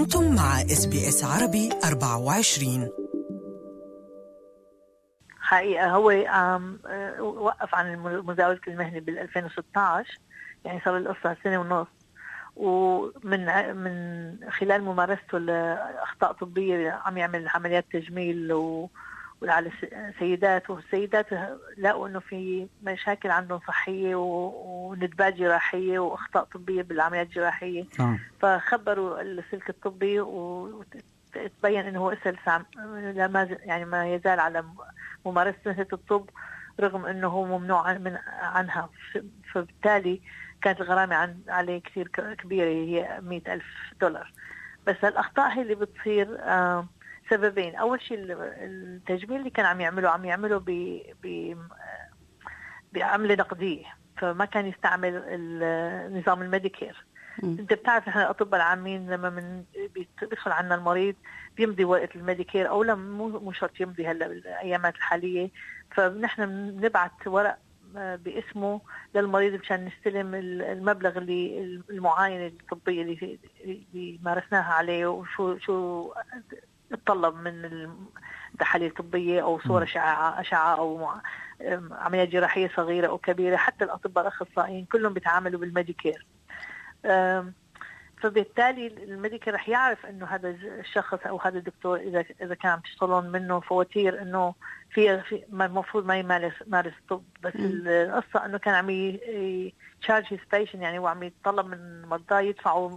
أنتم مع SBS عربي 24. حقيقة هو وقف عن مزاولة المهنة بال2016، يعني صار القصة سنة ونص، ومن خلال ممارسته لأخطاء طبية عم يعمل عمليات تجميل على السيدات، والسيدات لقوا انه في مشاكل عندهم صحية وندبات جراحية واخطاء طبية بالعمليات الجراحية. فخبروا السلك الطبي وتبين انه هو اسهل يعني ما يزال على ممارسة مهنة الطب رغم انه هو ممنوع عنها. فبالتالي كانت الغرامة عليه كثير كبيرة، هي $100,000. بس الأخطاء هي اللي بتصير سببين. أول شيء التجميل اللي كان عم يعمله بعملة نقدية، فما كان يستعمل نظام الميديكير. انت بتعرف احنا الأطباء العامين لما بيدخل عنا المريض بيمضي ورقة الميديكير، أو لا مو شرط يمضي هلا بالأيامات الحالية، فنحن بنبعت ورق باسمه للمريض مشان نستلم المبلغ اللي المعاينة الطبية اللي مارسناها عليه، وشو تطلب من التحاليل الطبية أو صورة أشعة أو عمليات جراحية صغيرة أو كبيرة. حتى الأطباء الأخصائيين كلهم بيتعاملوا بالميديكير، فبالتالي الميديكير رح يعرف إنه هذا الشخص أو هذا الدكتور إذا كان تشتغلون منه فواتير إنه في المفروض ما يمارس طب. بس القصة إنه كان عم يشارج هيز، يعني هو عم يتطلب من مرضاه يدفعوا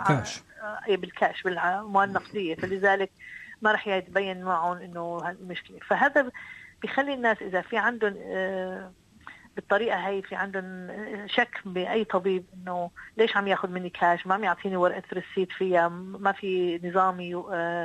بالكاش بالأموال النقدية، فلذلك ما رح يتبين معهم إنه هالمشكلة. فهذا بيخلي الناس إذا في عندهم بالطريقة هاي في عندهم شك بأي طبيب إنه ليش عم ياخد مني كاش، ما عم يعطيني ورقة رسيت فيها، ما في نظامي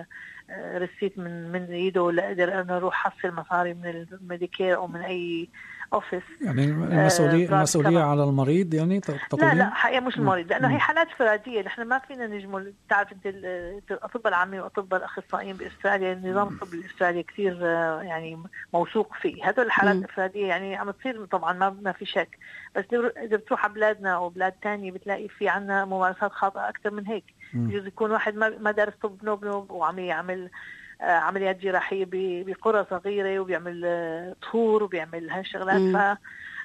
رسيت من ايده لأقدر أنا أروح حصل مصاري من الميديكير أو من أي أوفيس. يعني المسؤولية على المريض يعني تقولين؟ لا حقيقة مش المريض، لأنه هي حالات فرادية. نحن ما فينا نجمل. تعرف أنت الأطباء العامين وأطباء الأخصائيين بأستراليا، النظام الطبي الأسترالي كثير يعني موثوق فيه. هذول الحالات الفرادية يعني عم تصير طبعا، ما في شك. بس إذا بتروح على بلادنا أو بلاد تانية بتلاقي في عنا ممارسات خاطئة أكثر من هيك. يجوز يكون واحد ما دارس طب نوب وعم يعمل عمليات جراحية بقرى صغيرة وبيعمل طهور وبيعمل هالشغلات.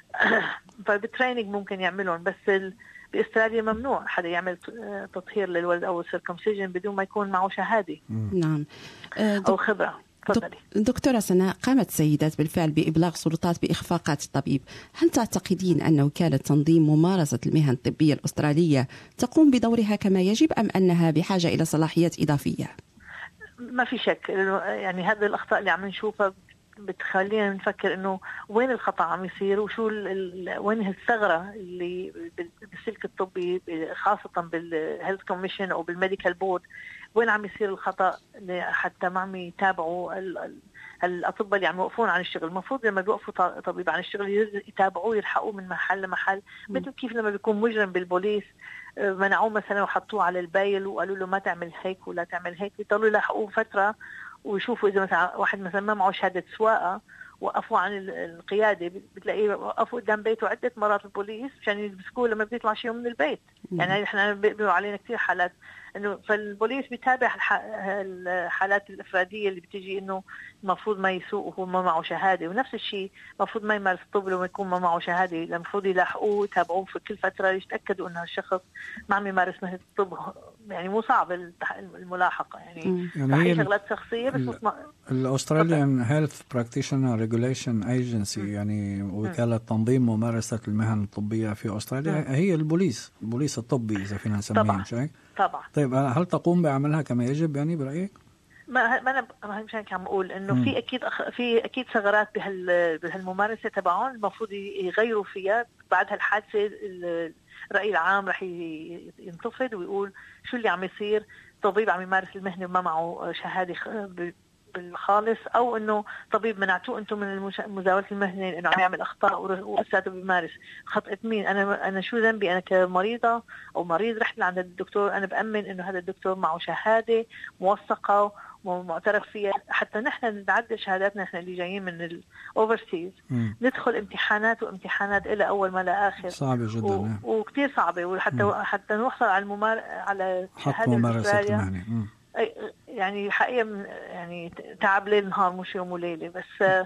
فبتريننج ممكن يعملون، بس بأستراليا ممنوع حدا يعمل تطهير للولد أو سيركمسيجن بدون ما يكون معه شهادة نعم أو خبرة. دكتورة سناء، قامت السيدات بالفعل بإبلاغ سلطات بإخفاقات الطبيب. هل تعتقدين أن وكالة تنظيم ممارسة المهن الطبية الأسترالية تقوم بدورها كما يجب، أم أنها بحاجة إلى صلاحيات إضافية؟ ما في شك، يعني هذه الأخطاء اللي عم نشوفها بتخلينا نفكر إنه وين الخطأ عم يصير، وشو وين الثغرة اللي بالسلك الطبي خاصة بالهيلث كوميشن أو بالميديكال بورد، وين عم يصير الخطأ حتى ما عم يتابعوا الأطباء اللي عم يوقفون عن الشغل. المفروض لما بيوقفوا طبيب عن الشغل يتابعوه، يلحقوه من محل لمحل، مثل كيف لما بيكون مجرم بالبوليس منعوه مثلا وحطوه على البايل وقالوا له ما تعمل هيك ولا تعمل هيك، بيضلوا يلاحقوه فترة ويشوفوا إذا مثلا واحد مثلا ما معه شهادة سواقة وقفوا عن القيادة، بتلاقيه وقفوا قدام بيته عدة مرات البوليس عشان يمسكوه لما بيطلع شيء من البيت. يعني احنا بيقولوا علينا كثير حالات انه فالبوليس بيتابع الحالات الافراديه اللي بتيجي انه المفروض ما يسوق وهو ما معه شهاده، ونفس الشيء المفروض ما يمارس الطب لما يكون ما معه شهاده. المفروض يلاحقوه يتابعوه في كل فتره يتاكدوا انه الشخص ما عم يمارس مهنه الطب. يعني مو صعب الملاحقه، يعني هي شغلات شخصيه. بس الأستراليان هيلث براكتيشنر ريجوليشن ايجنسي، يعني وكالة تنظيم ممارسة المهن الطبية في أستراليا، هي البوليس الطبي إذا فينا نسميه شيء. طبعا. طيب هل تقوم بعملها كما يجب يعني برأيك؟ ما أنا مش هيك عم أقول إنه في أكيد ثغرات بهالممارسة تبعهم المفروض يغيروا فيها. بعد هالحادثة الرأي العام رح ينتفض ويقول شو اللي عم يصير، طبيب عم يمارس المهنة وما معه شهادة بالخالص، او انه طبيب منعتوه انتم من مزاوله المهنه انه عم يعمل اخطاء ولساته بيمارس. خطأت مين؟ انا شو ذنبي انا كمريضه او مريض رحت لعند الدكتور؟ انا بامن انه هذا الدكتور معه شهاده موثقه ومعترف فيها. حتى نحن نعدل شهاداتنا، نحن اللي جايين من الاوفرسيز ندخل امتحانات وامتحانات الى اول ما لا اخر، صعبه جدا وكثير صعبه، وحتى نوصل على شهاده ممارسه. يعني حقيقة يعني تعب ليل نهار مش يوم وليلة. بس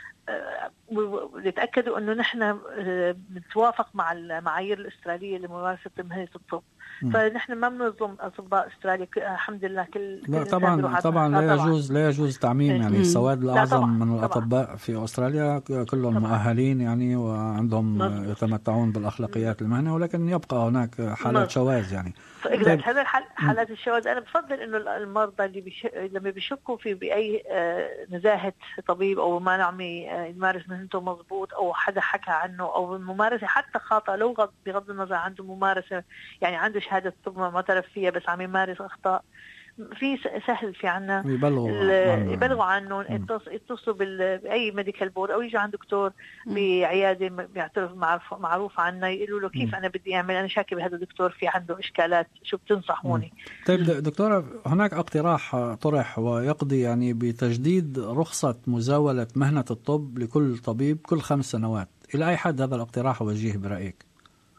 نتأكدوا أنه نحن نتوافق مع المعايير الأسترالية لممارسة مهنة الطب. فنحن ما بنظلم أطباء أستراليا الحمد لله. لا طبعا لا يجوز تعميم. يعني السواد الأعظم من الأطباء في أستراليا كلهم مؤهلين يعني وعندهم يتمتعون بالأخلاقيات المهنة، ولكن يبقى هناك حالات شواذ يعني. هذا حالات الشواذ. أنا بفضل إنه المرضى اللي لما بيشكوا في بأي نزاهة طبيب أو ما نعم يمارس مهنته مضبوط أو حدا حكى عنه أو الممارسة حتى خاطئة، لو بغض النظر عنده ممارسة يعني عنده شهادة طب معترف فيها بس عم يمارس أخطاء، في سهل في عنا يبلغوا عنه، يتصلوا بأي ميديكال بورد أو يجوا عند دكتور بعيادة بيعترف معروف عنه يقولوا له كيف أنا بدي أعمل، أنا شاكي بهذا الدكتور في عنده إشكالات، شو بتنصحوني؟ طيب دكتورة، هناك اقتراح طرح ويقضي يعني بتجديد رخصة مزاولة مهنة الطب لكل طبيب كل 5 سنوات. إلى أي حد هذا الاقتراح وجيه برأيك؟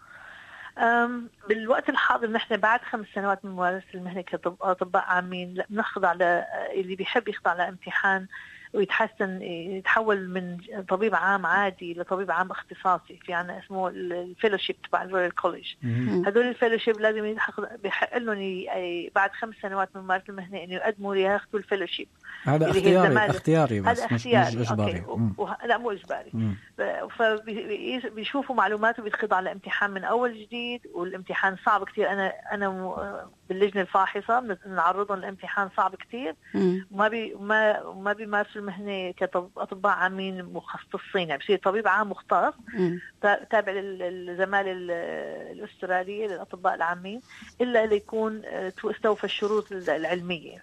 بالوقت الحاضر نحن بعد 5 سنوات من ممارسة المهنة كأطباء عامين بنخضع اللي بيحب يخضع لامتحان ويتحسن يتحول من طبيب عام عادي لطبيب عام اختصاصي. في عنا اسمه الفيلوشيب تبع الرويال كوليج. هدول الفيلوشيب لازم بيحق لهم بعد 5 سنوات من ممارسة المهنة انه يقدموا لياخذوا الفيلوشيب. هذا اختياري بس مش اجباري. لا مو اجباري. فبيشوفوا معلوماته بيتخضع لامتحان من اول جديد، والامتحان صعب كتير. انا باللجنة الفاحصة نعرضهم لامتحان صعب كتير. ما بيمارسوا المهنة كأطباء عامين مختصين، يعني بصير طبيب عام مختص تابع للزمالة الأسترالية للأطباء العامين إلا اللي يكون استوفى الشروط العلمية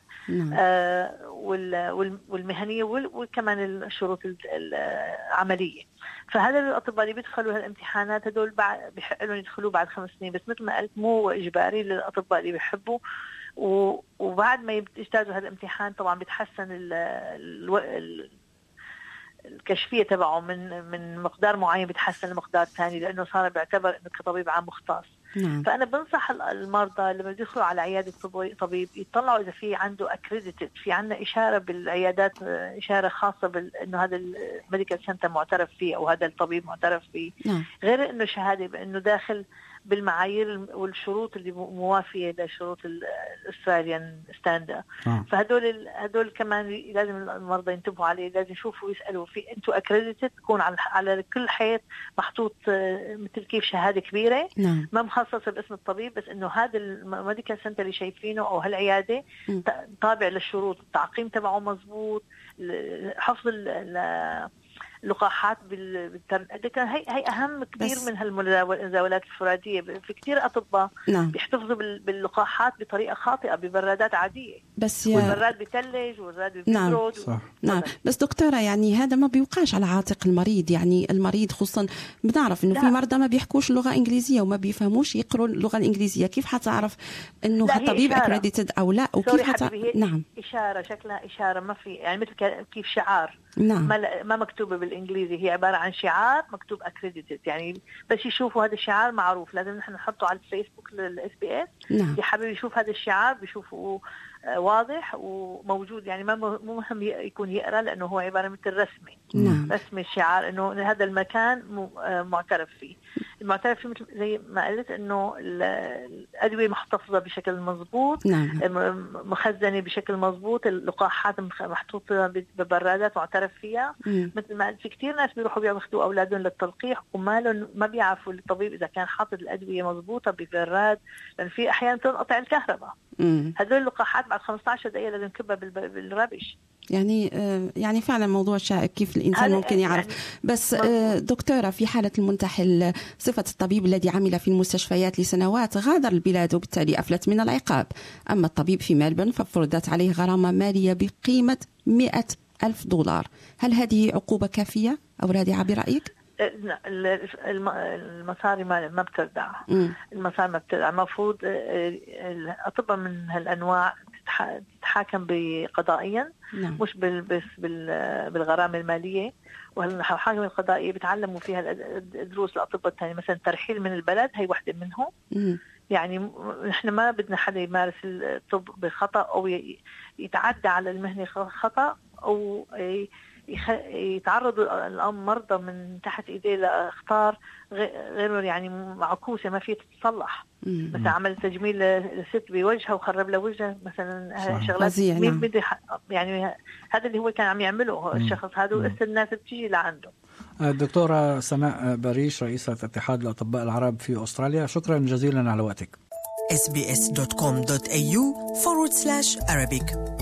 والمهنية وكمان الشروط العملية. فهذا الأطباء اللي بيدخلوا هالامتحانات هدول بيحق لهم يدخلوا بعد 5 سنين، بس مثل ما قلت مو إجباري للأطباء اللي بيحبوا. وبعد ما يجتازوا هذا الامتحان طبعا بيتحسن الكشفية تبعه من مقدار معين بيتحسن لمقدار ثاني، لأنه صار بيعتبر إنه كطبيب عام مختص. فأنا بنصح المرضى لما يدخلوا على عيادة طبيب يطلعوا إذا في عنده accredited، في عنا إشارة بالعيادات، إشارة خاصة إنه هذا الميديكال سنتر معترف فيه أو هذا الطبيب معترف فيه، غير إنه شهادة بإنه داخل بالمعايير والشروط اللي موافية لشروط الأستراليان ستاندرد. فهدول كمان لازم المرضى ينتبهوا عليه، لازم يشوفوا ويسألوا في أنتوا accredited، تكون على كل حيط محطوط مثل كيف شهادة كبيرة ما مخصصة باسم الطبيب، بس إنه هذا الميديكال سنتر اللي شايفينه أو هالعيادة طابع للشروط، التعقيم تبعه مزبوط، حفظ اللقاحات هي أهم كثير من هالمزاولات الفرادية. في كثير أطباء بيحتفظوا باللقاحات بطريقة خاطئة ببرادات عادية، بس والبراد بيتلج والبراد بيبرد. نعم بس دكتورة يعني هذا ما بيوقعش على عاتق المريض. يعني المريض خصوصا بنعرف إنه في مرضى ما بيحكوش لغة إنجليزية وما بيفهموش يقروا اللغة الإنجليزية، كيف حتعرف إنه هالطبيب accredited أو لا؟ وكيف نعم إشارة شكلها إشارة، ما في يعني مثل كيف شعار. ما مكتوبة بالإنجليزي، هي عبارة عن شعار مكتوب accredited. يعني بس يشوفوا هذا الشعار معروف، لازم نحن نحطه على الفيسبوك للSBS. اللي حابب يشوف هذا الشعار بيشوفه واضح وموجود، يعني ما مو مهم يكون يقرأ لأنه هو عبارة مثل رسمي. رسمي الشعار إنه هذا المكان معترف فيه. المعترف فيه مثل زي ما قلت إنه الأدوية محتفظة بشكل مظبوط، مخزنة بشكل مظبوط، اللقاحات محطوطة ببرادات معترف فيها. مثل ما في كتير ناس بيروحوا بياخذوا أولادهم للتلقيح وما بيعرفوا الطبيب إذا كان حاطط الأدوية مظبوطة ببراد، لأن في أحيانا تنقطع الكهرباء. هذول اللقاحات بعد 15 دقيقة لازم نكبها بالربش. يعني فعلا موضوع شائك كيف الإنسان ممكن يعرف. بس دكتورة، في حالة المنتحل 0 بصفة الطبيب الذي عمل في المستشفيات لسنوات غادر البلاد وبالتالي أفلت من العقاب. أما الطبيب في ملبورن ففرضت عليه غرامة مالية بقيمة $100,000. هل هذه عقوبة كافية أو رادعة برأيك؟ المصاري ما بتردع. المصاري ما بتردع. المفروض الأطباء من هالأنواع تتحاكم بقضائيا، نعم. مش بس بالغرامة المالية. والحاكم القضائية بتعلموا فيها دروس الأطباء الثانية، مثلا ترحيل من البلد هي واحدة منهم. يعني نحن ما بدنا حدا يمارس الطب بخطأ أو يتعدى على المهنة خطأ أو يتعرضوا المرضى من تحت إيديه لأخطار غير يعني معكوسة ما فيه تتصلح. مثلا عمل تجميل لست بوجهها وخرب له وجهها مثلا، شغلات يعني هذا اللي هو كان عم يعمله الشخص هذا، وإسا الناس بتيجي لعنده. الدكتورة سناء بريش رئيسة اتحاد الأطباء العرب في أستراليا، شكرا جزيلا على وقتك. sbs.com.au/Arabic